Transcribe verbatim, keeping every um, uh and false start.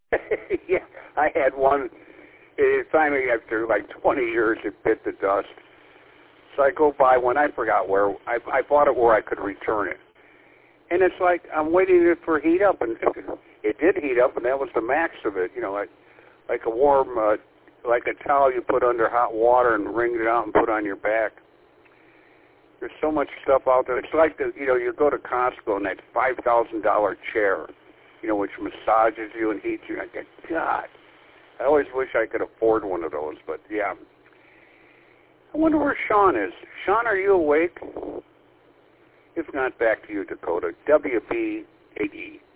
Yeah, I had one. It finally, after like twenty years, it bit the dust. So I go by one. I forgot where. I, I bought it where I could return it. And it's like I'm waiting for it to heat up, and it did heat up, and that was the max of it. You know, like like a warm, uh, like a towel you put under hot water and wring it out and put on your back. There's so much stuff out there. It's like the, you know, you go to Costco and that five thousand dollar chair, you know, which massages you and heats you. I get, God, I always wish I could afford one of those, but yeah. I wonder where Sean is. Sean, are you awake? If not, back to you, Dakota. W B eight E.